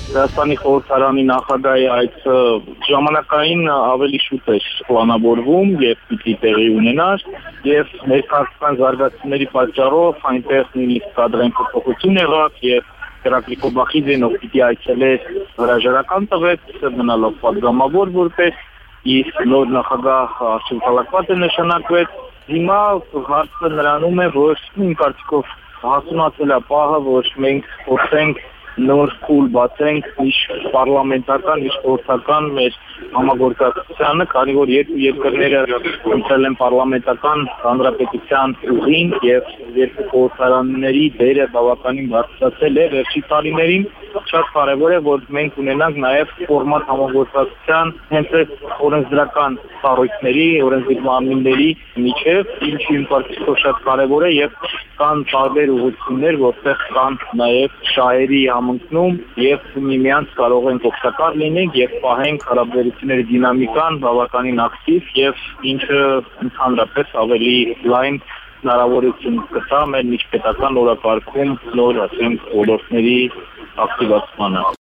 Հայաստանի խորհրդարանի նախագահի այդ ժամանակային ավելի շուտ էր պլանավորվում եւ պիտի տեղի ունենար եւ ներկայացման զարգացումների պատճառով այնտեղ նույնիսկ կադրային փոփոխություն եղավ եւ Հերակլի Կոբախիձեն ով պիտի այցելեր հրաժարական տվեց, մնալով պատգամավոր որպես իսկ նոր նախագահ արժանապատվات է նշանակվեց հիմա հարցը նրանում է որ իմ կարծիքով հասունացել է պահը որ մենք փորձենք նոր փուլ բացենք ինչ պարլամենտական, ինչ խորհրդական մեր համագործակցությանը, քանի որ երկու երկրները ընտրել են պարլամենտական հանրապետության ուղին եւ երկու խորհրդարանների դերը բավականին բարձրացել է վերջին տարիներին շատ կարեւոր է որ մենք ունենանք նաեւ ֆորմատ համագործակցության հենց այդ օրենսդրական ծառայությունների, օրենսդիր մարմինների միջև, ինչը իմ կարծիքով շատ կարեւոր է եւ կան տարբեր ուղղություններ, որտեղ կան նաեւ շահերի համընկնում եւ միմյանց կարող են օգտակար լինենք եւ պահենք հարաբերությունների դինամիկան բավականին ակտիվ եւ ինչը ընդհանրապես ավելի լայն հնարավորություն կտա մեր միջպետական օրակարգում նոր ասենք ոլորտների ակտիվացմանը